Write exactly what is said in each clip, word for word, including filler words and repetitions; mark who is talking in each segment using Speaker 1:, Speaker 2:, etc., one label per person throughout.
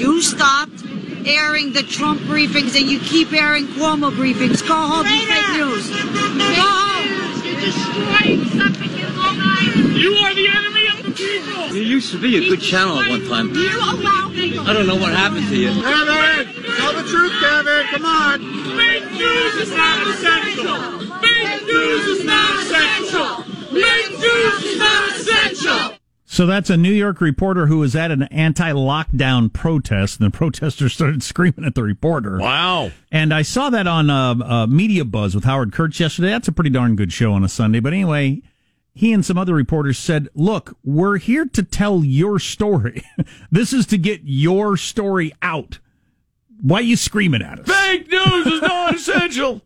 Speaker 1: You stopped airing the Trump briefings and you keep airing Cuomo briefings. Go home, you fake news. Go home.
Speaker 2: You're destroying Suffolk and Long Island. You are the enemy of the people.
Speaker 3: You used to be a good channel at one time.
Speaker 2: You allow me.
Speaker 3: I don't know what happened to you.
Speaker 4: Kevin, tell the truth, Kevin. Come on.
Speaker 2: Fake news is not essential. Fake news is not essential. Fake news is not essential.
Speaker 5: So that's a New York reporter who was at an anti-lockdown protest, and the protesters started screaming at the reporter.
Speaker 6: Wow.
Speaker 5: And I saw that on uh, uh, Media Buzz with Howard Kurtz yesterday. That's a pretty darn good show on a Sunday. But anyway, he and some other reporters said, look, we're here to tell your story. This is to get your story out. Why are you screaming at us?
Speaker 6: Fake news is not essential.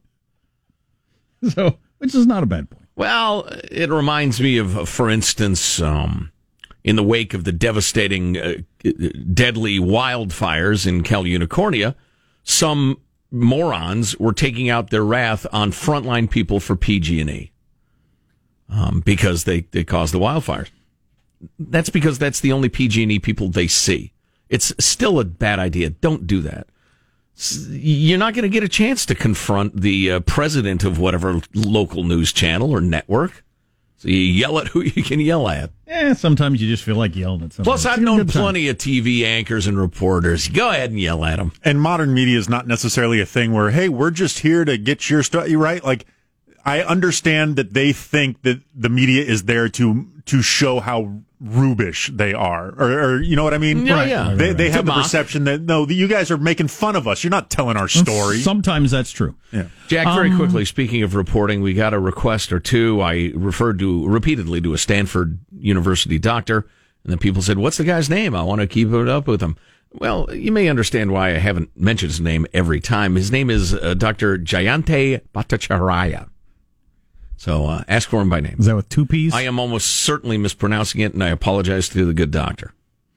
Speaker 5: So, which is not a bad point.
Speaker 6: Well, it reminds me of, for instance, um, in the wake of the devastating, uh, deadly wildfires in Cal Unicornia, some morons were taking out their wrath on frontline people for P G and E um, because they, they caused the wildfires. That's because that's the only P G and E people they see. It's still a bad idea. Don't do that. You're not going to get a chance to confront the uh, president of whatever local news channel or network. So you yell at who you can yell at.
Speaker 5: Yeah, sometimes you just feel like yelling at somebody.
Speaker 6: Plus, I've known plenty of T V anchors and reporters. Go ahead and yell at them.
Speaker 7: And modern media is not necessarily a thing where, hey, we're just here to get your stuff. You right? Like, I understand that they think that the media is there to to show how rubish they are, or, or you know what I mean?
Speaker 6: Yeah, right. yeah.
Speaker 7: They they have
Speaker 6: to
Speaker 7: the
Speaker 6: mock.
Speaker 7: perception that no, you guys are making fun of us. You're not telling our story.
Speaker 5: Sometimes that's true.
Speaker 7: Yeah.
Speaker 6: Jack, very
Speaker 5: Um,
Speaker 6: quickly, speaking of reporting, we got a request or two. I referred to repeatedly to a Stanford University doctor, and then people said, what's the guy's name? I want to keep it up with him. Well, you may understand why I haven't mentioned his name every time. His name is uh, Doctor Jayante Bhattacharya. So uh, ask for him by name.
Speaker 5: Is that with two P's?
Speaker 6: I am almost certainly mispronouncing it, and I apologize to the good doctor.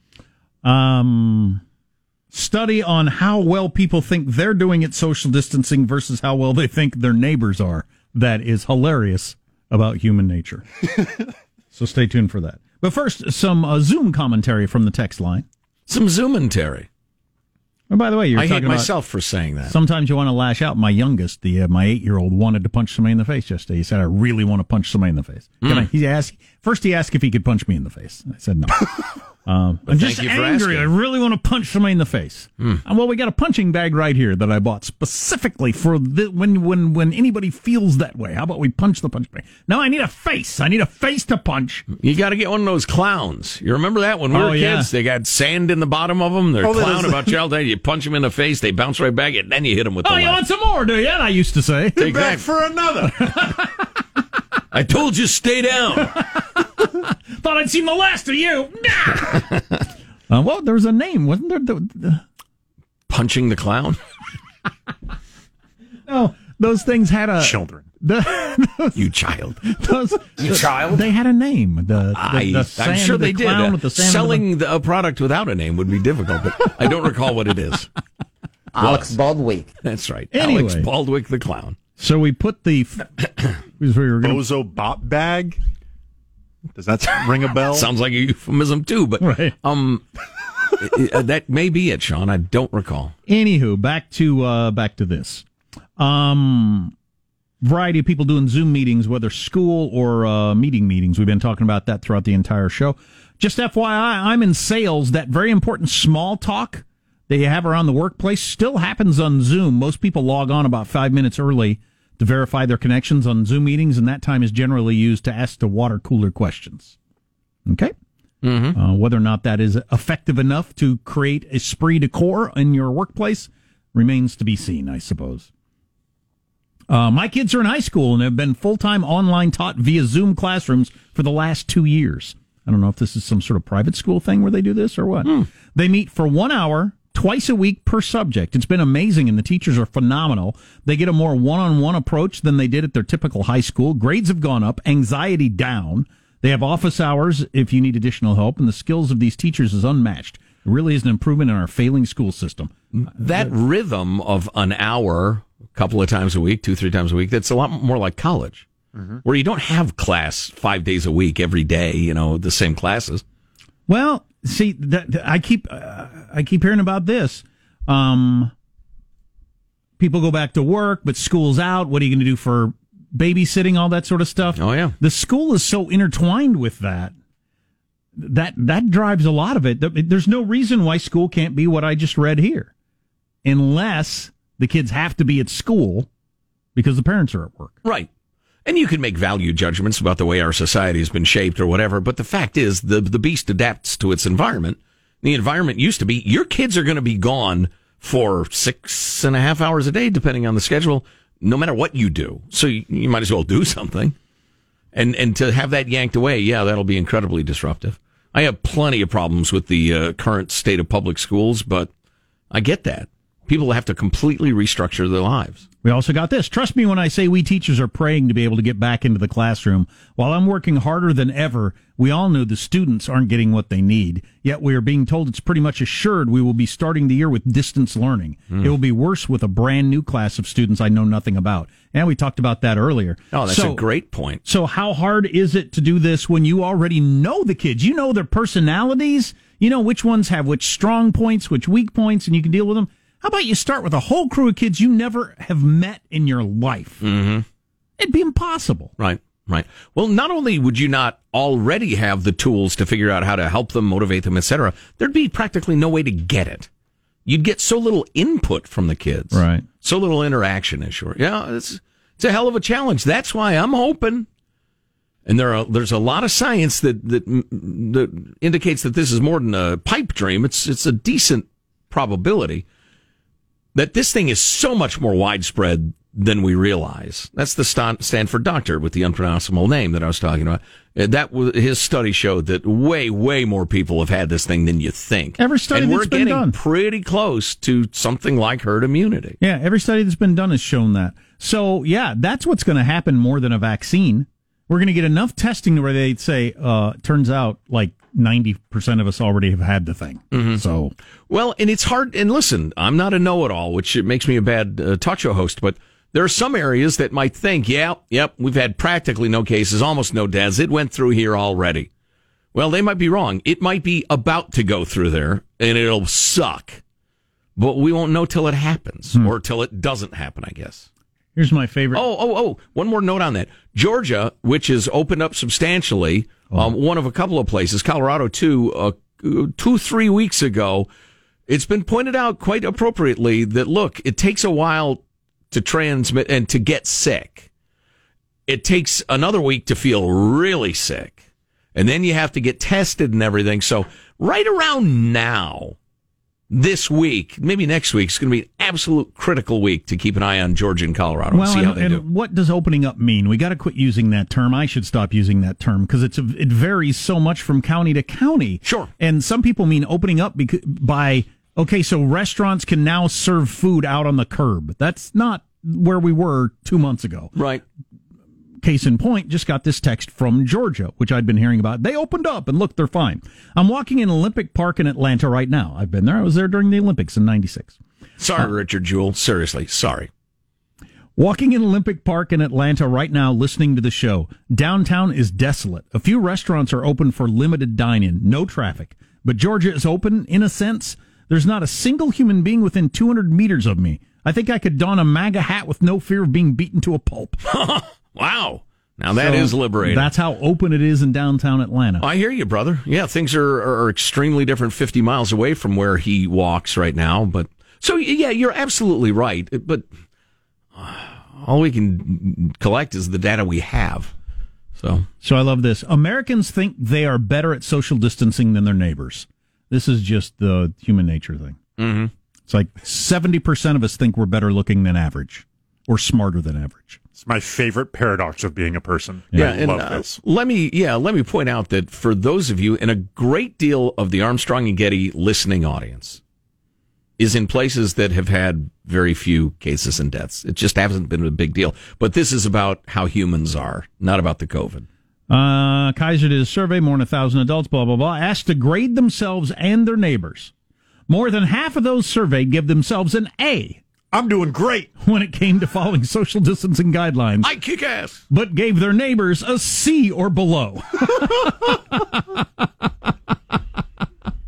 Speaker 5: Um, study on how well people think they're doing at social distancing versus how well they think their neighbors are. That is hilarious about human nature. So stay tuned for that. But first, some uh, Zoom commentary from the text line.
Speaker 6: Some Zoomentary.
Speaker 5: And by the way, you're
Speaker 6: I
Speaker 5: talking
Speaker 6: hate
Speaker 5: about
Speaker 6: myself for saying that.
Speaker 5: sometimes you want to lash out. My youngest, the uh, my eight-year-old, wanted to punch somebody in the face yesterday. He said, I really want to punch somebody in the face. Can
Speaker 6: Mm.
Speaker 5: I, he asked, first he asked if he could punch me in the face. I said no. Um, I'm
Speaker 6: thank
Speaker 5: just
Speaker 6: you for
Speaker 5: angry.
Speaker 6: asking.
Speaker 5: I really want to punch somebody in the face.
Speaker 6: Mm.
Speaker 5: And well, we got a punching bag right here that I bought specifically for the, when when when anybody feels that way. How about we punch the punch bag? No, I need a face. I need a face to punch.
Speaker 6: You got to get one of those clowns. You remember that when we
Speaker 5: Oh,
Speaker 6: were
Speaker 5: yeah.
Speaker 6: kids? They got sand in the bottom of them. They're
Speaker 7: Oh, that
Speaker 6: clown
Speaker 7: is-
Speaker 6: about childhood. You punch them in the face, they bounce right back, and then you hit them with the
Speaker 5: Oh, you
Speaker 6: left.
Speaker 5: want some more, do you? I used to say.
Speaker 6: Take
Speaker 7: Back
Speaker 6: that.
Speaker 7: for another.
Speaker 6: I told you, stay down.
Speaker 5: Thought I'd seen the last of you. uh, well, there was a name, wasn't there? The, the,
Speaker 6: Punching the clown?
Speaker 5: no, those things had a
Speaker 7: Children.
Speaker 5: The, those,
Speaker 6: You child.
Speaker 5: those,
Speaker 6: You child?
Speaker 5: They had a name. The, the,
Speaker 6: I,
Speaker 5: the
Speaker 6: I'm
Speaker 5: sand,
Speaker 6: sure
Speaker 5: the
Speaker 6: they did.
Speaker 5: clown
Speaker 6: Uh,
Speaker 5: with the sand
Speaker 6: selling the, a product without a name would be difficult, but I don't recall what it is.
Speaker 8: Alex Baldwick.
Speaker 6: That's right.
Speaker 5: Anyway.
Speaker 6: Alex Baldwick the clown.
Speaker 5: So we put the we were gonna,
Speaker 7: Bozo Bop Bag. Does that ring a bell?
Speaker 6: Sounds like a euphemism too, but
Speaker 5: Right.
Speaker 6: um, uh, that may be it, Sean. I don't recall.
Speaker 5: Anywho, back to uh, back to this. Um, variety of people doing Zoom meetings, whether school or uh, meeting meetings. We've been talking about that throughout the entire show. Just F Y I, I'm in sales. That very important small talk that you have around the workplace still happens on Zoom. Most people log on about five minutes early to verify their connections on Zoom meetings, and that time is generally used to ask the water cooler questions. Okay?
Speaker 6: Mm-hmm.
Speaker 5: Uh, whether or not that is effective enough to create esprit de corps in your workplace remains to be seen, I suppose. Uh, my kids are in high school and have been full-time online taught via Zoom classrooms for the last two years. I don't know if this is some sort of private school thing where they do this or what.
Speaker 6: Hmm.
Speaker 5: They meet for one hour twice a week per subject. It's been amazing, and the teachers are phenomenal. They get a more one-on-one approach than they did at their typical high school. Grades have gone up, anxiety down. They have office hours if you need additional help, and the skills of these teachers is unmatched. It really is an improvement in our failing school system.
Speaker 6: That rhythm of an hour, a couple of times a week, two, three times a week, that's a lot more like college, mm-hmm. where you don't have class five days a week, every day, you know, the same classes.
Speaker 5: Well, see, that, that- I keep uh, I keep hearing about this. Um, people go back to work, but school's out. What are you going to do for babysitting? All that sort of stuff.
Speaker 6: Oh yeah,
Speaker 5: the school is so intertwined with that. That that drives a lot of it. There's no reason why school can't be what I just read here, unless the kids have to be at school because the parents are at work.
Speaker 6: Right. And you can make value judgments about the way our society has been shaped or whatever, but the fact is the the beast adapts to its environment. The environment used to be your kids are going to be gone for six and a half hours a day, depending on the schedule, no matter what you do. So you, you might as well do something. And and to have that yanked away, yeah, that'll be incredibly disruptive. I have plenty of problems with the uh, current state of public schools, but I get that. People have to completely restructure their lives.
Speaker 5: We also got this. Trust me when I say we teachers are praying to be able to get back into the classroom. While I'm working harder than ever, we all know the students aren't getting what they need. Yet we are being told it's pretty much assured we will be starting the year with distance learning. Mm. It will be worse with a brand new class of students I know nothing about. And we talked about that earlier.
Speaker 6: Oh, that's
Speaker 5: so,
Speaker 6: a great point.
Speaker 5: So how hard is it to do this when you already know the kids? You know their personalities. You know which ones have which strong points, which weak points, and you can deal with them. How about you start with a whole crew of kids you never have met in your life?
Speaker 6: Mm-hmm.
Speaker 5: It'd be impossible.
Speaker 6: Right, right. Well, not only would you not already have the tools to figure out how to help them, motivate them, et cetera, there'd be practically no way to get it. You'd get so little input from the kids.
Speaker 5: Right.
Speaker 6: So little interaction, is sure. Yeah, it's, it's a hell of a challenge. That's why I'm hoping. And there are there's a lot of science that, that, that indicates that this is more than a pipe dream. It's it's a decent probability that this thing is so much more widespread than we realize. That's the Stan- Stanford doctor with the unpronounceable name that I was talking about. That was, his study showed that way, way more people have had this thing than you think.
Speaker 5: Every study
Speaker 6: and
Speaker 5: that's
Speaker 6: we're
Speaker 5: been
Speaker 6: getting
Speaker 5: done.
Speaker 6: pretty close to something like herd immunity.
Speaker 5: Yeah, every study that's been done has shown that. So, yeah, that's what's going to happen more than a vaccine. We're going to get enough testing to where they'd say, uh, turns out like ninety percent of us already have had the thing.
Speaker 6: Mm-hmm.
Speaker 5: So,
Speaker 6: well, and it's hard. And listen, I'm not a know-it-all, which it makes me a bad uh, talk show host, but there are some areas that might think, yeah, yep, we've had practically no cases, almost no deaths. It went through here already. Well, they might be wrong. It might be about to go through there, and it'll suck. But we won't know till it happens, hmm. or till it doesn't happen, I guess.
Speaker 5: Here's my favorite.
Speaker 6: Oh, oh, oh, one more note on that. Georgia, which has opened up substantially, oh. um, one of a couple of places, Colorado too, uh, two, three weeks ago, it's been pointed out quite appropriately that, look, it takes a while to transmit and to get sick. It takes another week to feel really sick. And then you have to get tested and everything. So right around now, this week, maybe next week, is going to be an absolute critical week to keep an eye on Georgia and Colorado
Speaker 5: well,
Speaker 6: and see
Speaker 5: and,
Speaker 6: how they
Speaker 5: and
Speaker 6: do.
Speaker 5: What does opening up mean? We got to quit using that term. I should stop using that term because it's a, it varies so much from county to county.
Speaker 6: Sure.
Speaker 5: And some people mean opening up because, by, okay, so restaurants can now serve food out on the curb. That's not where we were two months ago.
Speaker 6: Right.
Speaker 5: Case in point, just got this text from Georgia, which I'd been hearing about. They opened up, and look, they're fine. I'm walking in Olympic Park in Atlanta right now. I've been there. I was there during the Olympics in ninety-six.
Speaker 6: Sorry,
Speaker 5: uh,
Speaker 6: Richard Jewell. Seriously, sorry.
Speaker 5: Walking in Olympic Park in Atlanta right now, listening to the show. Downtown is desolate. A few restaurants are open for limited dine-in, no traffic. But Georgia is open, in a sense. There's not a single human being within two hundred meters of me. I think I could don a MAGA hat with no fear of being beaten to a pulp.
Speaker 6: Wow. Now that
Speaker 5: so
Speaker 6: is liberating.
Speaker 5: That's how open it is in downtown Atlanta.
Speaker 6: I hear you, brother. Yeah, things are, are extremely different fifty miles away from where he walks right now. But so, yeah, you're absolutely right. But all we can collect is the data we have. So,
Speaker 5: so I love this. Americans think they are better at social distancing than their neighbors. This is just the human nature thing.
Speaker 6: Mm-hmm.
Speaker 5: It's like seventy percent of us think we're better looking than average or smarter than average.
Speaker 7: It's my favorite paradox of being a person.
Speaker 6: Yeah,
Speaker 7: I
Speaker 6: and
Speaker 7: love
Speaker 6: uh,
Speaker 7: this.
Speaker 6: let me yeah, let me point out that for those of you, and a great deal of the Armstrong and Getty listening audience is in places that have had very few cases and deaths. It just hasn't been a big deal. But this is about how humans are, not about the COVID.
Speaker 5: Uh, Kaiser did a survey, more than a thousand adults, blah, blah, blah, asked to grade themselves and their neighbors. More than half of those surveyed give themselves an A.
Speaker 7: I'm doing great
Speaker 5: when it came to following social distancing guidelines.
Speaker 6: I kick ass.
Speaker 5: But gave their neighbors a C or below.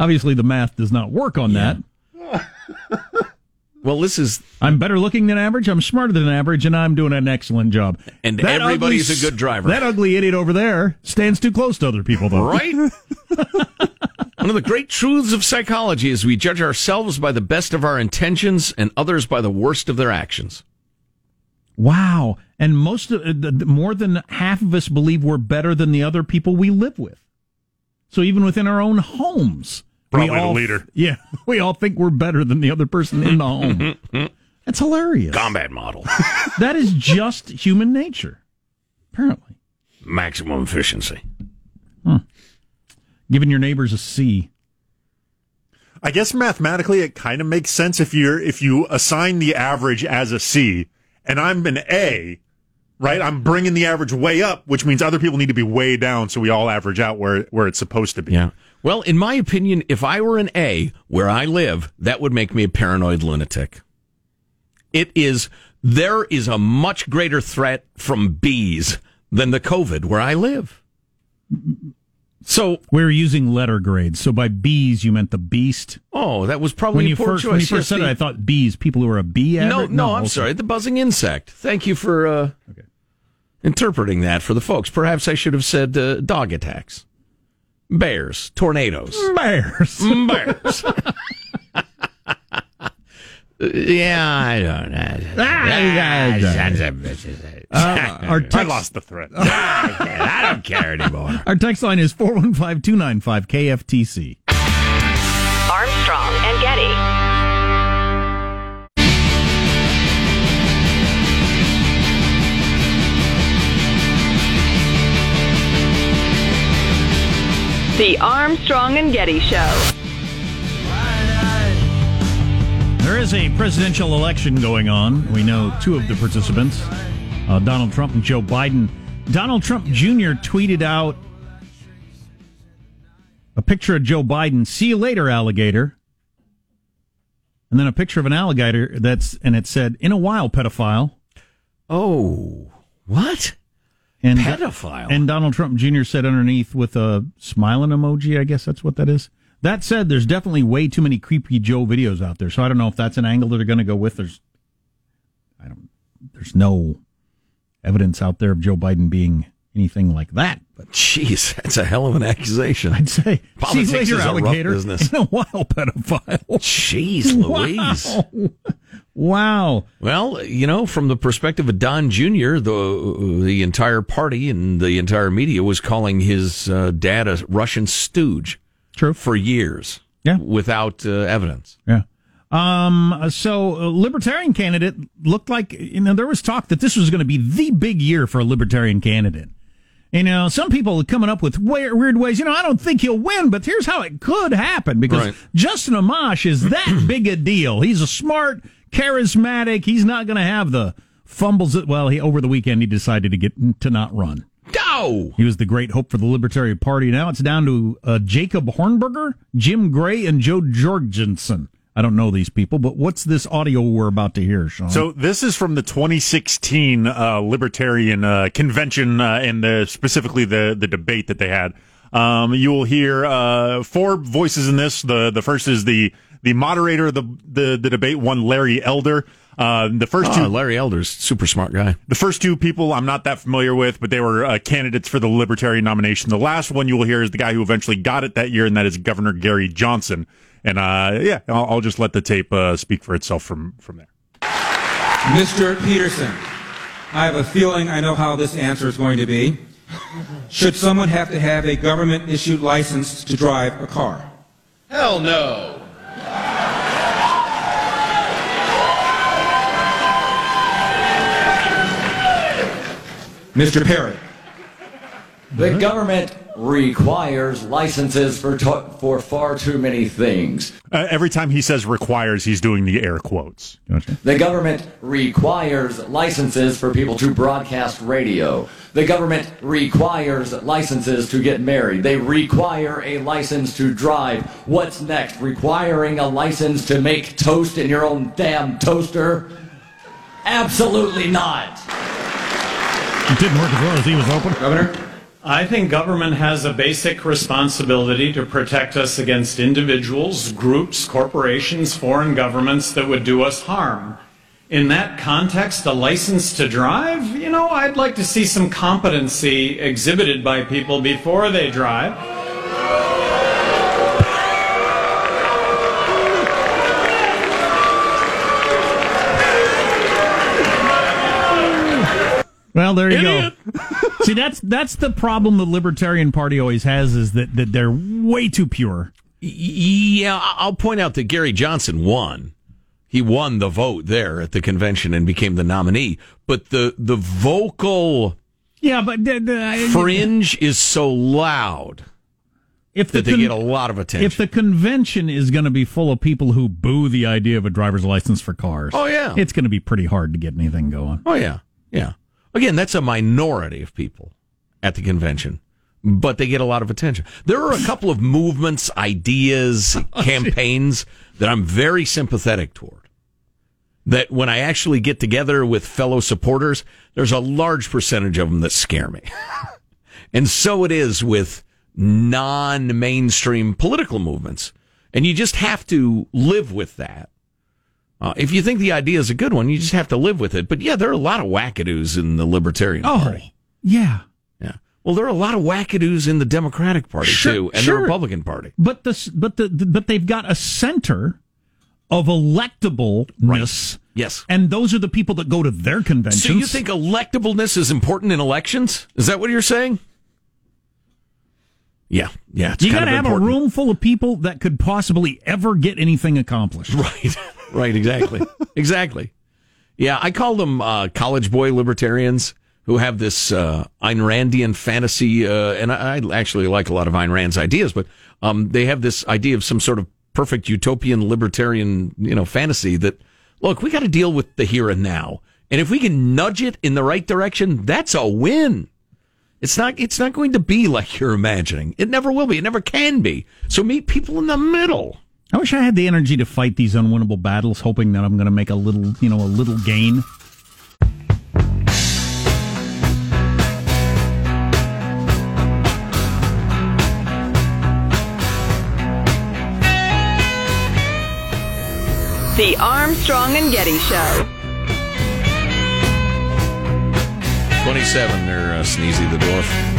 Speaker 5: Obviously, the math does not work on
Speaker 6: Yeah.
Speaker 5: that.
Speaker 6: Well, this is...
Speaker 5: I'm better looking than average, I'm smarter than average, and I'm doing an excellent job.
Speaker 6: And
Speaker 5: That
Speaker 6: everybody's
Speaker 5: ugly
Speaker 6: a good driver.
Speaker 5: That ugly idiot over there stands too close to other people, though.
Speaker 6: Right? One of the great truths of psychology is we judge ourselves by the best of our intentions and others by the worst of their actions.
Speaker 5: Wow. And most of, uh, the- more than half of us believe we're better than the other people we live with. So even within our own homes,
Speaker 7: Probably
Speaker 5: we
Speaker 7: the
Speaker 5: all,
Speaker 7: leader.
Speaker 5: Yeah, we all think we're better than the other person in the home. That's hilarious.
Speaker 6: Combat model.
Speaker 5: That is just human nature, apparently.
Speaker 6: Maximum efficiency.
Speaker 5: Giving your neighbors a C.
Speaker 7: I guess mathematically it kind of makes sense if you're if you assign the average as a C, and I'm an A, right? I'm bringing the average way up, which means other people need to be way down, so we all average out where where it's supposed to be.
Speaker 6: Yeah. Well, in my opinion, if I were an A where I live, that would make me a paranoid lunatic. It is, there is a much greater threat from bees than the COVID where I live. So,
Speaker 5: We were using letter grades, so by bees you meant the beast.
Speaker 6: oh, that was probably
Speaker 5: When
Speaker 6: a
Speaker 5: you
Speaker 6: poor
Speaker 5: first
Speaker 6: choice.
Speaker 5: when you first
Speaker 6: Yes,
Speaker 5: said
Speaker 6: the-
Speaker 5: it, I thought bees, people who are a bee
Speaker 6: No,
Speaker 5: average.
Speaker 6: no, I'm
Speaker 5: okay.
Speaker 6: sorry. The buzzing insect. Thank you for uh,
Speaker 5: Okay.
Speaker 6: interpreting that for the folks. Perhaps I should have said uh, dog attacks, bears, tornadoes,
Speaker 5: Bears.
Speaker 6: bears. Yeah, I don't know.
Speaker 5: Uh, our,
Speaker 7: I
Speaker 5: text,
Speaker 7: lost the thread.
Speaker 6: I don't care anymore.
Speaker 5: our text line is four one five, two nine five, K F T C.
Speaker 9: Armstrong and Getty. The Armstrong and Getty Show.
Speaker 5: There is a presidential election going on. We know two of the participants, uh, Donald Trump and Joe Biden. Donald Trump Junior tweeted out a picture of Joe Biden. See you later, alligator. And then a picture of an alligator that's, and it said, in a while, pedophile.
Speaker 6: Oh, what?
Speaker 5: And,
Speaker 6: Pedophile.
Speaker 5: And Donald Trump Junior said underneath with a smiling emoji, I guess that's what that is. That said, there's definitely way too many creepy Joe videos out there, so I don't know if that's an angle that they're going to go with. There's, I don't, there's no evidence out there of Joe Biden being anything like that. But
Speaker 6: Jeez, that's a hell of an accusation.
Speaker 5: I'd say,
Speaker 6: Politics
Speaker 5: see you later,
Speaker 6: is a rough
Speaker 5: alligator.
Speaker 6: business.
Speaker 5: In a while, pedophile.
Speaker 6: Jeez Louise.
Speaker 5: Wow. Wow.
Speaker 6: Well, you know, from the perspective of Don Junior, the the entire party and the entire media was calling his uh, dad a Russian stooge.
Speaker 5: True.
Speaker 6: For years.
Speaker 5: Yeah.
Speaker 6: Without uh, evidence.
Speaker 5: Yeah. Um, so a libertarian candidate looked like, you know, there was talk that this was going to be the big year for a libertarian candidate. You know, some people are coming up with weird, weird ways. You know, I don't think he'll win, but here's how it could happen. Because
Speaker 6: Right.
Speaker 5: Justin Amash is that big a deal. He's a smart, charismatic. He's not going to have the fumbles that, well, he, over the weekend, he decided to get to not run.
Speaker 6: Go!
Speaker 5: He was the great hope for the Libertarian Party. Now it's down to uh, Jacob Hornberger, Jim Gray, and Joe Jorgensen. I don't know these people, but what's this audio we're about to hear, Sean?
Speaker 7: So this is from the twenty sixteen uh, Libertarian uh, Convention uh, and the, specifically the, the debate that they had. Um, you will hear uh, four voices in this. The the first is the the moderator of the, the, the debate, one Larry Elder. Uh, the first
Speaker 6: Oh,
Speaker 7: two,
Speaker 6: Larry Elder's super smart guy.
Speaker 7: the first two people I'm not that familiar with, but they were uh, candidates for the Libertarian nomination. The last one you will hear is the guy who eventually got it that year, and that is Governor Gary Johnson. And uh, yeah, I'll, I'll just let the tape uh, speak for itself from from there.
Speaker 10: Mister Peterson, I have a feeling I know how this answer is going to be. Should someone have to have a government-issued license to drive a car?
Speaker 2: Hell no.
Speaker 10: Mister Perry.
Speaker 8: The government requires licenses for to- for far too many things.
Speaker 7: Uh, every time he says requires, he's doing the air quotes.
Speaker 5: Gotcha.
Speaker 8: The government requires licenses for people to broadcast radio. The government requires licenses to get married. They require a license to drive. What's next? Requiring a license to make toast in your own damn toaster? Absolutely not.
Speaker 5: It didn't work as well as he was hoping.
Speaker 10: Governor,
Speaker 11: I think government has a basic responsibility to protect us against individuals, groups, corporations, foreign governments that would do us harm. In that context, a license to drive, you know, I'd like to see some competency exhibited by people before they drive.
Speaker 5: Well, there you
Speaker 6: Idiot.
Speaker 5: go. See, that's that's the problem the Libertarian Party always has, is that, that they're way too pure.
Speaker 6: Yeah, I'll point out that Gary Johnson won. He won the vote there at the convention and became the nominee. But the the vocal
Speaker 5: yeah, but the, the,
Speaker 6: fringe is so loud
Speaker 5: if the
Speaker 6: that they
Speaker 5: con-
Speaker 6: get a lot of attention.
Speaker 5: If the convention is going to be full of people who boo the idea of a driver's license for cars,
Speaker 6: oh yeah,
Speaker 5: it's going to be pretty hard to get anything going.
Speaker 6: Oh yeah, yeah. Again, that's a minority of people at the convention, but they get a lot of attention. There are a couple of movements, ideas, campaigns that I'm very sympathetic toward. That when I actually get together with fellow supporters, there's a large percentage of them that scare me. And so it is with non-mainstream political movements. And you just have to live with that. Uh, if you think the idea is a good one, you just have to live with it. But yeah, there are a lot of wackadoos in the Libertarian
Speaker 5: oh,
Speaker 6: Party.
Speaker 5: Yeah.
Speaker 6: Yeah. Well, there are a lot of wackadoos in the Democratic Party,
Speaker 5: sure,
Speaker 6: too, and
Speaker 5: sure.
Speaker 6: the Republican Party.
Speaker 5: But the, but the, the but they've got a center of electableness.
Speaker 6: Right. Yes.
Speaker 5: And those are the people that go to their conventions.
Speaker 6: So you think electableness is important in elections? Is that what you're saying? Yeah. Yeah. It's
Speaker 5: you
Speaker 6: got
Speaker 5: to have
Speaker 6: important.
Speaker 5: a room full of people that could possibly ever get anything accomplished.
Speaker 6: Right. Right. Exactly. Exactly. Yeah. I call them uh, college boy libertarians who have this uh, Ayn Randian fantasy. Uh, and I, I actually like a lot of Ayn Rand's ideas, but um, they have this idea of some sort of perfect utopian libertarian, you know, fantasy that, look, we got to deal with the here and now. And if we can nudge it in the right direction, that's a win. It's not, it's not going to be like you're imagining. It never will be. It never can be. So meet people in the middle.
Speaker 5: I wish I had the energy to fight these unwinnable battles, hoping that I'm going to make a little, you know, a little gain.
Speaker 9: The Armstrong and Getty Show.
Speaker 6: twenty-seven there, uh, Sneezy the Dwarf.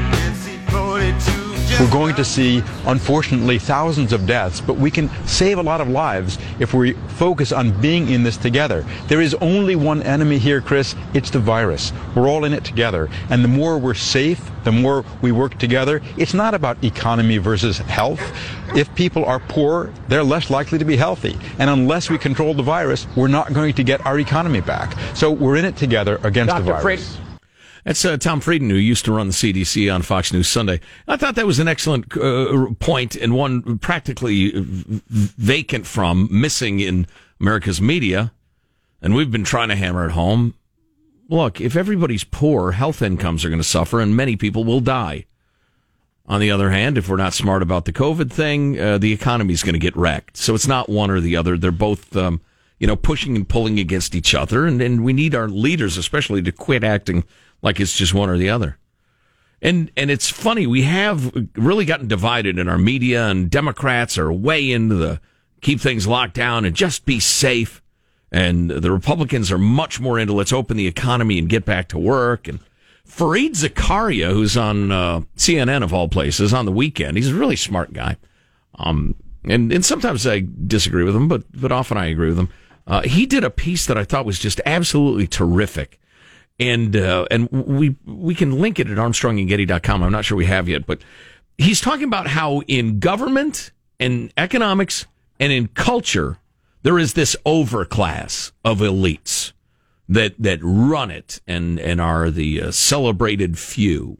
Speaker 12: We're going to see, unfortunately, thousands of deaths, but we can save a lot of lives if we focus on being in this together. There is only one enemy here, Chris. It's the virus. We're all in it together. And the more we're safe, the more we work together. It's not about economy versus health. If people are poor, they're less likely to be healthy. And unless we control the virus, we're not going to get our economy back. So we're in it together against
Speaker 6: Doctor
Speaker 12: the virus.
Speaker 6: Fried. That's uh, Tom Frieden, who used to run the C D C on Fox News Sunday. I thought that was an excellent uh, point and one practically vacant from, missing in America's media. And we've been trying to hammer it home. Look, if everybody's poor, health incomes are going to suffer and many people will die. On the other hand, if we're not smart about the COVID thing, uh, the economy's going to get wrecked. So it's not one or the other. They're both, um, you know, pushing and pulling against each other. And, and we need our leaders, especially, to quit acting like it's just one or the other. And and it's funny, we have really gotten divided in our media, and Democrats are way into the keep things locked down and just be safe. And the Republicans are much more into let's open the economy and get back to work. And Fareed Zakaria, who's on uh, C N N of all places on the weekend, he's a really smart guy. Um, and, and sometimes I disagree with him, but, but often I agree with him. Uh, he did a piece that I thought was just absolutely terrific. And uh, and we we can link it at armstrong and getty dot com. I'm not sure we have yet, but he's talking about how in government and economics and in culture, there is this overclass of elites that that run it and, and are the uh, celebrated few.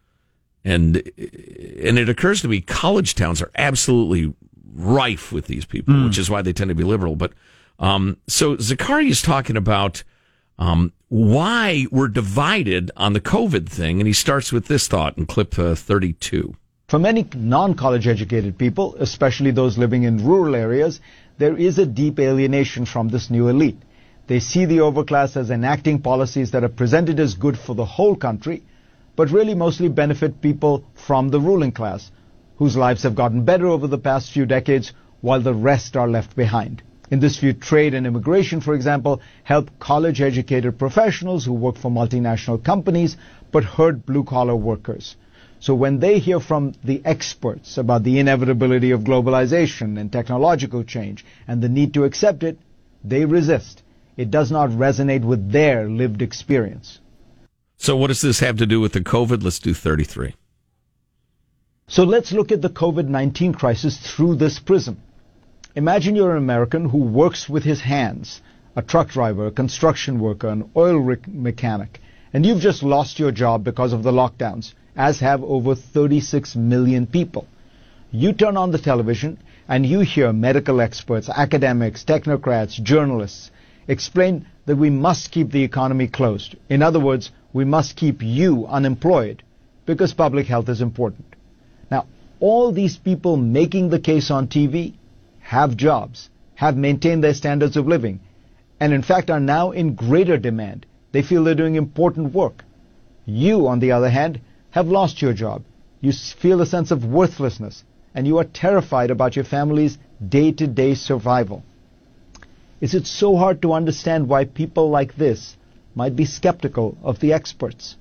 Speaker 6: And and it occurs to me college towns are absolutely rife with these people, mm. which is why they tend to be liberal. But um, so Zakaria is talking about Um, why we're divided on the COVID thing, and he starts with this thought in clip uh, thirty-two.
Speaker 13: For many non-college educated people, especially those living in rural areas, there is a deep alienation from this new elite. They see the overclass as enacting policies that are presented as good for the whole country, but really mostly benefit people from the ruling class, whose lives have gotten better over the past few decades, while the rest are left behind. In this view, trade and immigration, for example, help college-educated professionals who work for multinational companies but hurt blue-collar workers. So when they hear from the experts about the inevitability of globalization and technological change and the need to accept it, they resist. It does not resonate with their lived experience.
Speaker 6: So what does this have to do with the COVID? Let's do thirty-three.
Speaker 13: So let's look at the COVID nineteen crisis through this prism. Imagine you're an American who works with his hands, a truck driver, a construction worker, an oil rig mechanic, and you've just lost your job because of the lockdowns, as have over thirty-six million people. You turn on the television and you hear medical experts, academics, technocrats, journalists explain that we must keep the economy closed. In other words, we must keep you unemployed because public health is important. Now, all these people making the case on T V have jobs, have maintained their standards of living, and in fact are now in greater demand. They feel they're doing important work. You, on the other hand, have lost your job. You feel a sense of worthlessness, and you are terrified about your family's day-to-day survival. Is it so hard to understand why people like this might be skeptical of the experts?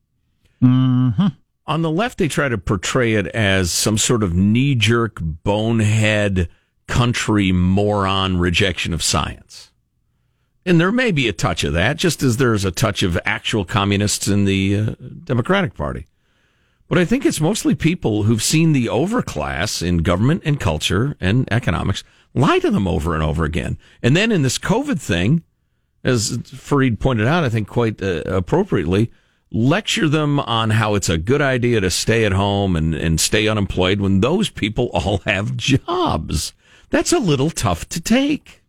Speaker 5: Mm-hmm.
Speaker 6: On the left, they try to portray it as some sort of knee-jerk, bonehead, country moron rejection of science. And there may be a touch of that, just as there's a touch of actual communists in the uh, Democratic Party. But I think it's mostly people who've seen the overclass in government and culture and economics lie to them over and over again. And then in this COVID thing, as Fareed pointed out, I think quite uh, appropriately, lecture them on how it's a good idea to stay at home and, and stay unemployed when those people all have jobs. That's a little tough to take.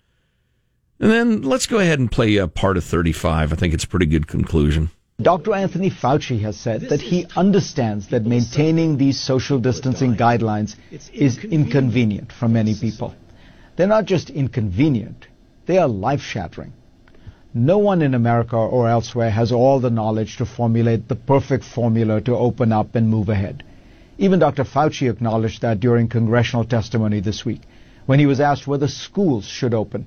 Speaker 6: And then let's go ahead and play a part of thirty-five. I think it's a pretty good conclusion.
Speaker 13: Doctor Anthony Fauci has said that he understands that maintaining these social distancing guidelines is inconvenient for many people. They're not just inconvenient, they are life-shattering. No one in America or elsewhere has all the knowledge to formulate the perfect formula to open up and move ahead. Even Doctor Fauci acknowledged that during congressional testimony this week, when he was asked whether schools should open.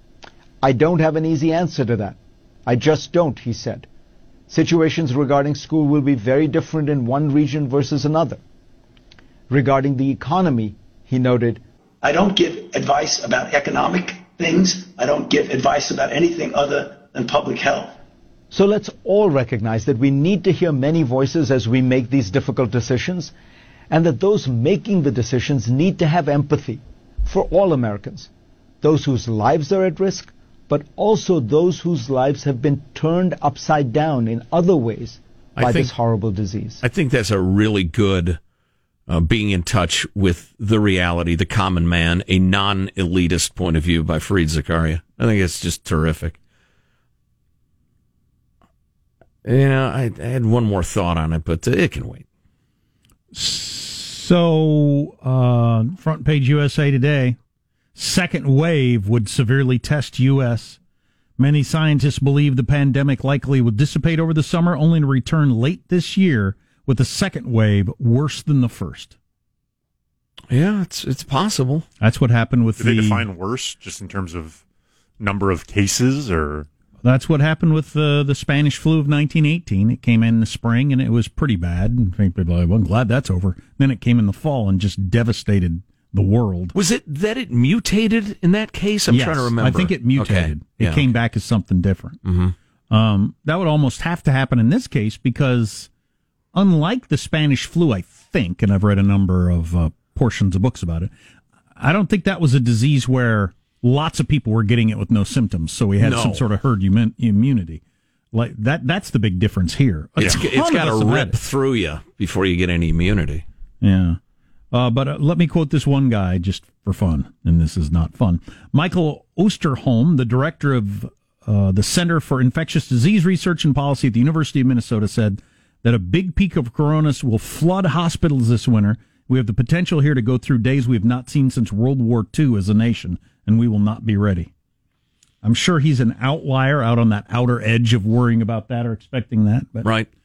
Speaker 13: I don't have an easy answer to that. I just don't, he said. Situations regarding school will be very different in one region versus another. Regarding the economy, he noted,
Speaker 14: I don't give advice about economic things. I don't give advice about anything other than public health.
Speaker 13: So let's all recognize that we need to hear many voices as we make these difficult decisions, and that those making the decisions need to have empathy for all Americans, those whose lives are at risk, but also those whose lives have been turned upside down in other ways by
Speaker 6: I think,
Speaker 13: this horrible disease.
Speaker 6: I think that's a really good uh, being in touch with the reality, the common man, a non-elitist point of view by Fareed Zakaria. I think it's just terrific. You know, I, I had one more thought on it, but it can wait.
Speaker 5: So, uh, front page U S A Today. Second wave would severely test U S. Many scientists believe the pandemic likely will dissipate over the summer, only to return late this year with a second wave worse than the first.
Speaker 6: Yeah, it's it's possible.
Speaker 5: That's what happened with
Speaker 7: Do
Speaker 5: the...
Speaker 7: they define worse just in terms of number of cases, or...
Speaker 5: That's what happened with the, the Spanish flu of nineteen eighteen. It came in the spring, and it was pretty bad. And people are like, well, I'm glad that's over. Then it came in the fall and just devastated the world.
Speaker 6: Was it that it mutated in that case? I'm
Speaker 5: yes,
Speaker 6: trying to remember.
Speaker 5: I think it mutated.
Speaker 6: Okay.
Speaker 5: It
Speaker 6: Yeah,
Speaker 5: came
Speaker 6: okay.
Speaker 5: back as something different.
Speaker 6: Mm-hmm.
Speaker 5: Um, that would almost have to happen in this case because, unlike the Spanish flu, I think, and I've read a number of uh, portions of books about it, I don't think that was a disease where lots of people were getting it with no symptoms, so we had
Speaker 6: No.
Speaker 5: some sort of herd immun- immunity. Like that. That's the big difference here. A
Speaker 6: It's,
Speaker 5: ton
Speaker 6: it's
Speaker 5: of
Speaker 6: got
Speaker 5: us
Speaker 6: to
Speaker 5: have had
Speaker 6: rip
Speaker 5: it.
Speaker 6: through you before you get any immunity.
Speaker 5: Yeah. Uh, but uh, let me quote this one guy just for fun, and this is not fun. Michael Osterholm, the director of uh, the Center for Infectious Disease Research and Policy at the University of Minnesota, said that a big peak of coronas will flood hospitals this winter. We have the potential here to go through days we have not seen since World War Two as a nation, and we will not be ready. I'm sure he's an outlier out on that outer edge of worrying about that or expecting that. But
Speaker 6: right.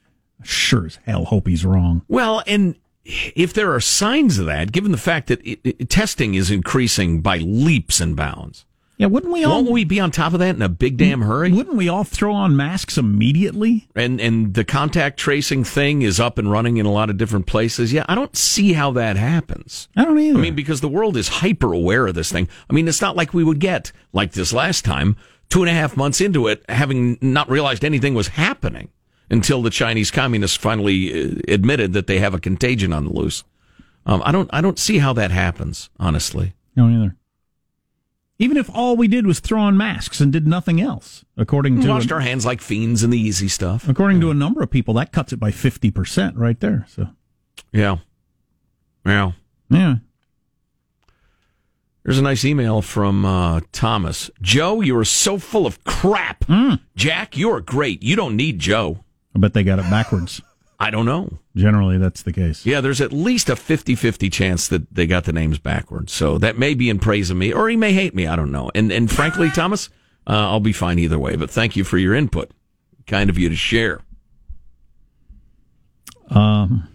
Speaker 5: Sure as hell hope he's wrong.
Speaker 6: Well, and if there are signs of that, given the fact that it, it, testing is increasing by leaps and bounds,
Speaker 5: yeah, wouldn't we all?
Speaker 6: Won't we be on top of that in a big damn hurry?
Speaker 5: Wouldn't we all throw on masks immediately?
Speaker 6: And and the contact tracing thing is up and running in a lot of different places. Yeah, I don't see how that happens.
Speaker 5: I don't either.
Speaker 6: I mean, because the world is hyper aware of this thing. I mean, it's not like we would get like this last time, two and a half months into it, having not realized anything was happening until the Chinese communists finally admitted that they have a contagion on the loose. Um, I don't I don't see how that happens, honestly.
Speaker 5: No, either. Even if all we did was throw on masks and did nothing else, according to...
Speaker 6: Washed
Speaker 5: a,
Speaker 6: our hands like fiends and the easy stuff.
Speaker 5: According
Speaker 6: yeah.
Speaker 5: to a number of people, that cuts it by fifty percent right there. So,
Speaker 6: Yeah. Yeah.
Speaker 5: Yeah.
Speaker 6: There's a nice email from uh, Thomas. Joe, you are so full of crap.
Speaker 5: Mm.
Speaker 6: Jack, you are great. You don't need Joe.
Speaker 5: I bet they got it backwards.
Speaker 6: I don't know.
Speaker 5: Generally, that's the case.
Speaker 6: Yeah, there's at least a fifty-fifty chance that they got the names backwards. So that may be in praise of me, or he may hate me. I don't know. And and frankly, Thomas, uh, I'll be fine either way. But thank you for your input. Kind of you to share.
Speaker 5: Um,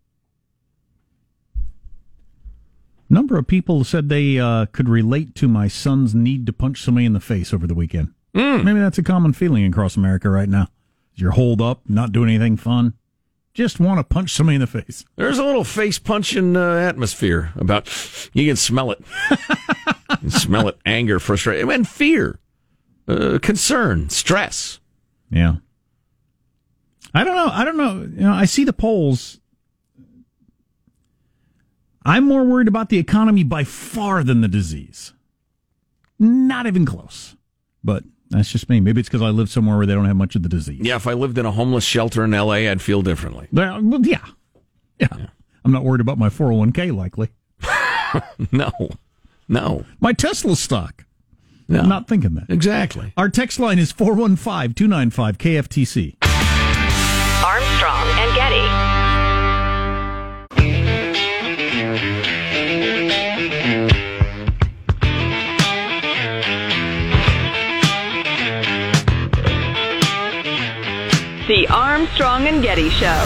Speaker 5: number of people said they uh, could relate to my son's need to punch somebody in the face over the weekend.
Speaker 6: Mm.
Speaker 5: Maybe that's a common feeling across America right now. You're holed up, not doing anything fun. Just want to punch somebody in the face.
Speaker 6: There's a little face punching uh, atmosphere about, you can smell it. You can smell it, anger, frustration, and fear, uh, concern, stress.
Speaker 5: Yeah. I don't know. I don't know. You know, I see the polls. I'm more worried about the economy by far than the disease. Not even close. But that's just me. Maybe it's because I live somewhere where they don't have much of the disease.
Speaker 6: Yeah, if I lived in a homeless shelter in L A, I'd feel differently.
Speaker 5: Well, yeah. yeah. Yeah. I'm not worried about my four oh one k, likely.
Speaker 6: No. No.
Speaker 5: My Tesla stock.
Speaker 6: No.
Speaker 5: I'm not thinking that.
Speaker 6: Exactly.
Speaker 5: Our text line is four one five, two nine five, K F T C.
Speaker 9: Armstrong and Getty. The Armstrong and Getty Show.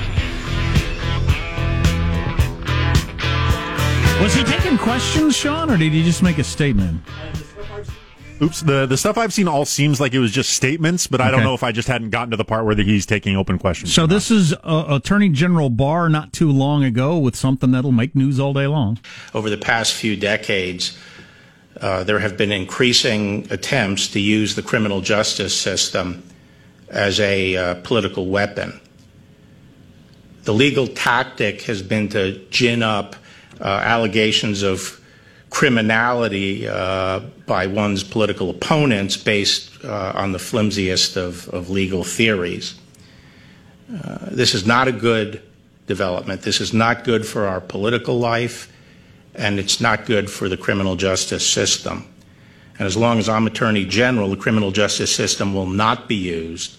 Speaker 5: Was he taking questions, Sean, or did he just make a statement?
Speaker 7: Oops, the, the stuff I've seen all seems like it was just statements, but I don't
Speaker 5: Okay.
Speaker 7: know if I just hadn't gotten to the part where he's taking open questions.
Speaker 5: So this is uh, Attorney General Barr not too long ago with something that'll make news all day long.
Speaker 15: Over the past few decades, uh, there have been increasing attempts to use the criminal justice system as a uh, political weapon. The legal tactic has been to gin up uh, allegations of criminality uh, by one's political opponents based uh, on the flimsiest of, of legal theories. Uh, this is not a good development. This is not good for our political life, and it's not good for the criminal justice system. And as long as I'm Attorney General, the criminal justice system will not be used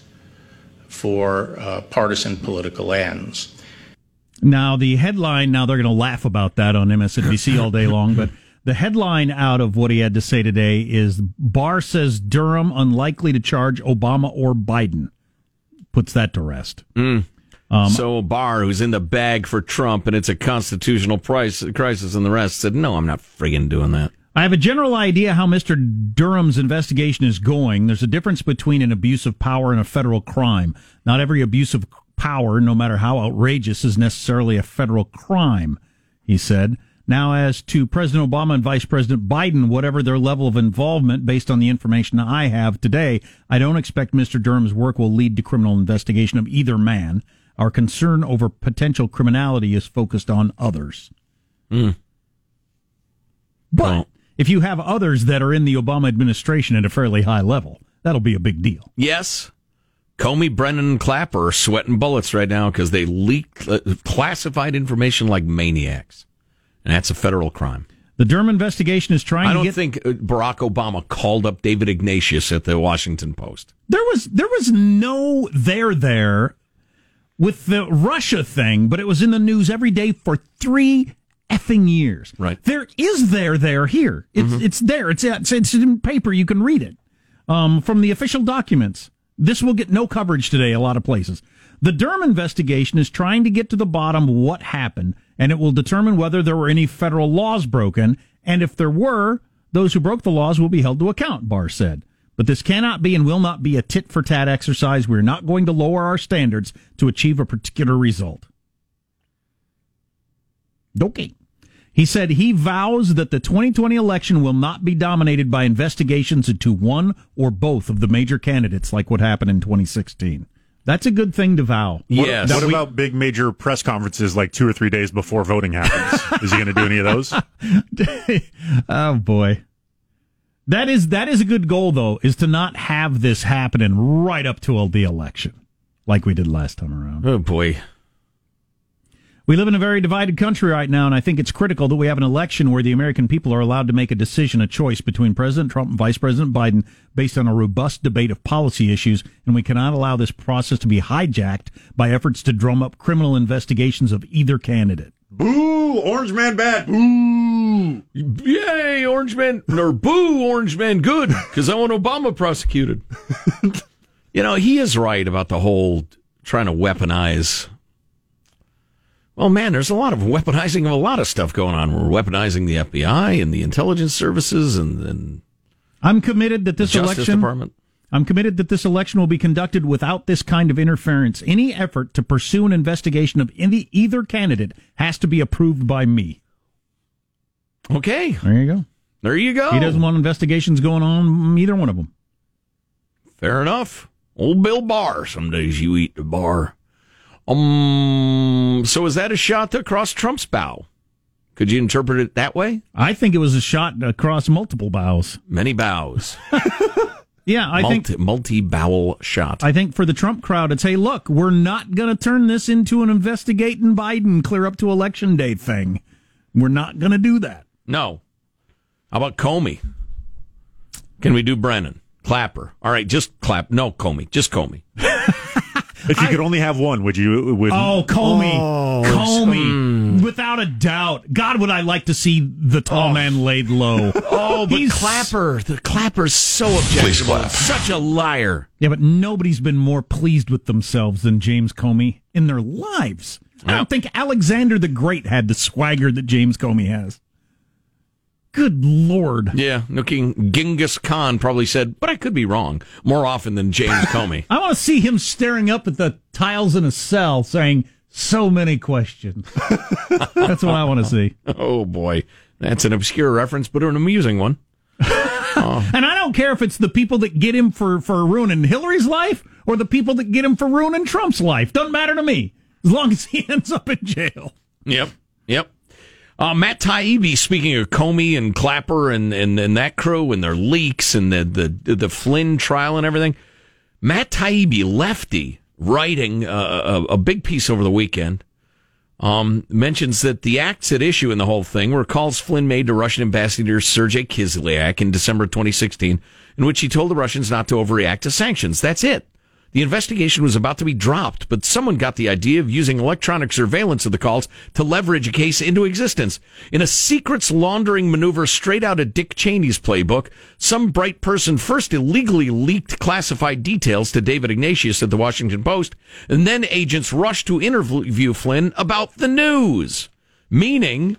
Speaker 15: for uh, partisan political ends.
Speaker 5: Now, the headline, now they're going to laugh about that on M S N B C all day long, but the headline out of what he had to say today is Barr says Durham unlikely to charge Obama or Biden. Puts that to rest.
Speaker 6: Mm.
Speaker 5: Um,
Speaker 6: so Barr, who's in the bag for Trump, and it's a constitutional price, crisis, and the rest, said, no, I'm not friggin' doing that.
Speaker 5: I have a general idea how Mister Durham's investigation is going. There's a difference between an abuse of power and a federal crime. Not every abuse of power, no matter how outrageous, is necessarily a federal crime, he said. Now, as to President Obama and Vice President Biden, whatever their level of involvement, based on the information I have today, I don't expect Mister Durham's work will lead to criminal investigation of either man. Our concern over potential criminality is focused on others.
Speaker 6: Mm.
Speaker 5: But
Speaker 6: well,
Speaker 5: if you have others that are in the Obama administration at a fairly high level, that'll be a big deal.
Speaker 6: Yes. Comey, Brennan, and Clapper are sweating bullets right now because they leaked uh, classified information like maniacs. And that's a federal crime.
Speaker 5: The Durham investigation is trying
Speaker 6: I
Speaker 5: to
Speaker 6: don't
Speaker 5: get...
Speaker 6: think Barack Obama called up David Ignatius at the Washington Post.
Speaker 5: There was there was no there there with the Russia thing, but it was in the news every day for three effing years.
Speaker 6: Right.
Speaker 5: There is there there here. It's mm-hmm. it's there. It's, it's it's in paper. You can read it um, from the official documents. This will get no coverage today a lot of places. The Durham investigation is trying to get to the bottom of what happened, and it will determine whether there were any federal laws broken, and if there were, those who broke the laws will be held to account, Barr said. But this cannot be and will not be a tit-for-tat exercise. We're not going to lower our standards to achieve a particular result. Okay. He said he vows that the twenty twenty election will not be dominated by investigations into one or both of the major candidates like what happened in twenty sixteen. That's a good thing to vow.
Speaker 6: Yes.
Speaker 7: What, what
Speaker 5: we,
Speaker 7: about big major press conferences like two or three days before voting happens? Is he going to do any of those?
Speaker 5: Oh, boy. That is that is a good goal, though, is to not have this happening right up to the election like we did last time around.
Speaker 6: Oh, boy.
Speaker 5: We live in a very divided country right now, and I think it's critical that we have an election where the American people are allowed to make a decision, a choice between President Trump and Vice President Biden based on a robust debate of policy issues, and we cannot allow this process to be hijacked by efforts to drum up criminal investigations of either candidate.
Speaker 7: Boo! Orange man bad! Boo!
Speaker 6: Yay, Orange man, or boo, Orange man good, because I want Obama prosecuted. You know, he is right about the whole trying to weaponize. Well, man, there's a lot of weaponizing of a lot of stuff going on. We're weaponizing the F B I and the intelligence services and, and
Speaker 5: I'm committed that this
Speaker 6: Justice
Speaker 5: election
Speaker 6: Department.
Speaker 5: I'm committed that this election will be conducted without this kind of interference. Any effort to pursue an investigation of any, either candidate has to be approved by me.
Speaker 6: Okay.
Speaker 5: There you go.
Speaker 6: There you go.
Speaker 5: He doesn't want investigations going on either one of them.
Speaker 6: Fair enough. Old Bill Barr. Some days you eat the bar. Um. So is that a shot across Trump's bow? Could you interpret it that way?
Speaker 5: I think it was a shot across multiple bows.
Speaker 6: Many bows.
Speaker 5: Yeah, I
Speaker 6: Multi,
Speaker 5: think
Speaker 6: multi-bowel shot.
Speaker 5: I think for the Trump crowd, it's, hey, look, we're not going to turn this into an investigating Biden clear up to election day thing. We're not going to do that.
Speaker 6: No. How about Comey? Can we do Brennan? Clapper. All right, just Clap. No, Comey. Just Comey.
Speaker 7: If you I, could only have one, would you? Would,
Speaker 5: oh, Comey.
Speaker 7: Oh,
Speaker 5: Comey. Mm. Without a doubt. God, would I like to see the tall oh. man laid low.
Speaker 6: Oh, but He's, Clapper. The Clapper's so objectionable. Such a liar.
Speaker 5: Yeah, but nobody's been more pleased with themselves than James Comey in their lives. I don't think Alexander the Great had the swagger that James Comey has. Good Lord.
Speaker 6: Yeah, no King Genghis Khan probably said, but I could be wrong, more often than James Comey.
Speaker 5: I want to see him staring up at the tiles in a cell saying, so many questions. That's what I want to see.
Speaker 6: Oh, boy. That's an obscure reference, but an amusing one. Oh.
Speaker 5: And I don't care if it's the people that get him for, for ruining Hillary's life or the people that get him for ruining Trump's life. Doesn't matter to me, as long as he ends up in jail.
Speaker 6: Yep, yep. Uh, Matt Taibbi, speaking of Comey and Clapper and, and, and that crew and their leaks and the, the, the Flynn trial and everything, Matt Taibbi, lefty, writing a, a, a big piece over the weekend, um, mentions that the acts at issue in the whole thing were calls Flynn made to Russian Ambassador Sergei Kislyak in December twenty sixteen, in which he told the Russians not to overreact to sanctions. That's it. The investigation was about to be dropped, but someone got the idea of using electronic surveillance of the calls to leverage a case into existence. In a secrets laundering maneuver straight out of Dick Cheney's playbook, some bright person first illegally leaked classified details to David Ignatius at the Washington Post, and then agents rushed to interview Flynn about the news. Meaning,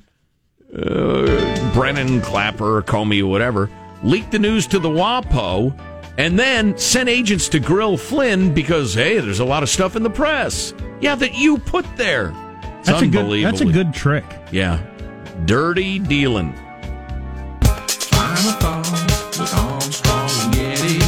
Speaker 6: uh, Brennan, Clapper, Comey, whatever, leaked the news to the WAPO, and then sent agents to grill Flynn because, hey, there's a lot of stuff in the press. Yeah, that you put there. It's
Speaker 5: that's
Speaker 6: unbelievable.
Speaker 5: A good, that's a good trick.
Speaker 6: Yeah. Dirty dealing.
Speaker 2: Final thought with Armstrong and Getty.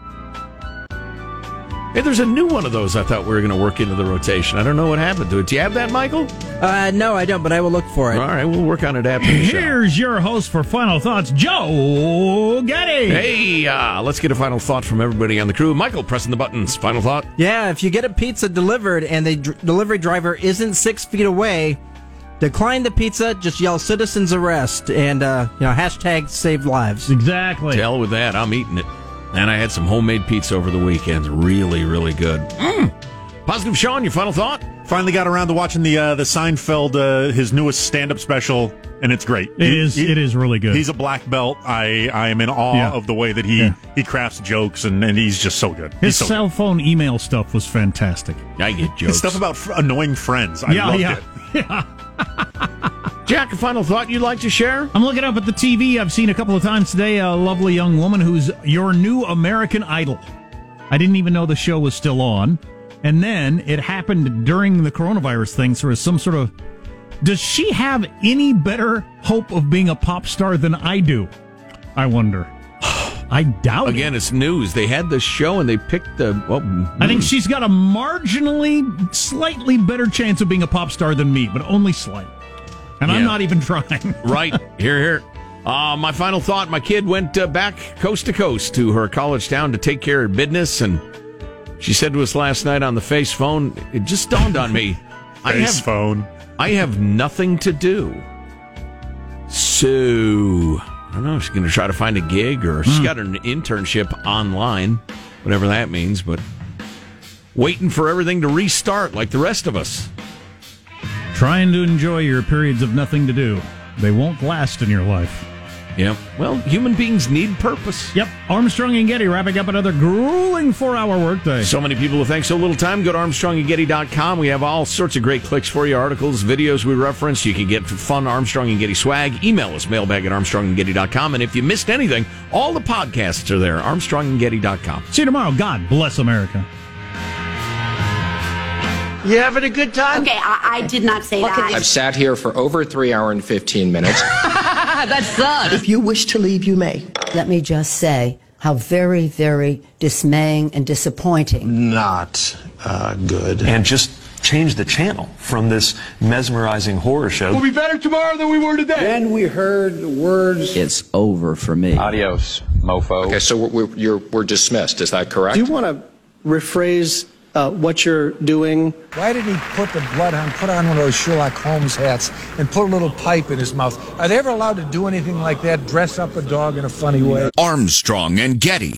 Speaker 6: Hey, there's a new one of those I thought we were going to work into the rotation. I don't know what happened to it. Do you have that, Michael?
Speaker 16: Uh, no, I don't, but I will look for it.
Speaker 6: All right, we'll work on it after the show.
Speaker 5: Here's your host for Final Thoughts, Joe Getty.
Speaker 6: Hey, uh, let's get a final thought from everybody on the crew. Michael, pressing the buttons. Final thought?
Speaker 16: Yeah, if you get a pizza delivered and the d- delivery driver isn't six feet away, decline the pizza, just yell citizen's arrest, and, uh, you know, hashtag save lives.
Speaker 5: Exactly.
Speaker 6: To hell with that. I'm eating it. And I had some homemade pizza over the weekend. Really, really good. Mm. Positive Sean, your final thought?
Speaker 7: Finally got around to watching the uh, the Seinfeld, uh, his newest stand-up special, and it's great.
Speaker 5: It he, is he, it is really good.
Speaker 7: He's a black belt. I, I am in awe
Speaker 5: yeah.
Speaker 7: of the way that he, yeah. he crafts jokes, and, and he's just so good.
Speaker 5: His
Speaker 7: so
Speaker 5: cell
Speaker 7: good.
Speaker 5: phone email stuff was fantastic.
Speaker 6: I get jokes.
Speaker 7: His stuff about f- annoying friends. I
Speaker 5: yeah,
Speaker 7: loved
Speaker 5: yeah.
Speaker 7: it.
Speaker 5: Yeah.
Speaker 6: Jack, a final thought you'd like to share?
Speaker 5: I'm looking up at the T V. I've seen a couple of times today a lovely young woman who's your new American Idol. I didn't even know the show was still on. And then it happened during the coronavirus thing, so there's some sort of... Does she have any better hope of being a pop star than I do? I wonder. I doubt
Speaker 6: Again,
Speaker 5: it.
Speaker 6: it's news. They had the show and they picked the... Well,
Speaker 5: I think she's got a marginally, slightly better chance of being a pop star than me, but only slight. And yeah. I'm not even trying.
Speaker 6: Right. Here, here. Uh, my final thought, my kid went uh, back coast to coast to her college town to take care of business, and she said to us last night on the face phone, it just dawned on me. I
Speaker 7: face
Speaker 6: have,
Speaker 7: phone.
Speaker 6: I have nothing to do. So, I don't know, she's going to try to find a gig, or she's got an internship online, whatever that means, but waiting for everything to restart like the rest of us.
Speaker 5: Trying to enjoy your periods of nothing to do. They won't last in your life.
Speaker 6: Yep. Well, human beings need purpose.
Speaker 5: Yep. Armstrong and Getty wrapping up another grueling four-hour workday.
Speaker 6: So many people who think so little time. Go to Armstrong and Getty dot com. We have all sorts of great clicks for you, articles, videos we reference. You can get fun Armstrong and Getty swag. Email us, mailbag at Armstrong and Getty dot com. And if you missed anything, all the podcasts are there, Armstrong and Getty dot com.
Speaker 5: See you tomorrow. God bless America.
Speaker 17: You having a good time?
Speaker 18: Okay, I, I did not say that.
Speaker 19: I've sat here for over three hours and fifteen minutes.
Speaker 18: That sucks.
Speaker 17: If you wish to leave, you may.
Speaker 20: Let me just say how very, very dismaying and disappointing.
Speaker 21: Not uh, good. And just change the channel from this mesmerizing horror show.
Speaker 17: We'll be better tomorrow than we were today.
Speaker 22: Then we heard the words,
Speaker 23: "It's over for me."
Speaker 19: Adios, mofo. Okay, so we're, we're, you're, we're dismissed. Is that correct?
Speaker 17: Do you want to rephrase Uh, what you're doing?
Speaker 22: Why did he put the blood on, put on one of those Sherlock Holmes hats and put a little pipe in his mouth? Are they ever allowed to do anything like that, dress up a dog in a funny way?
Speaker 24: Armstrong and Getty.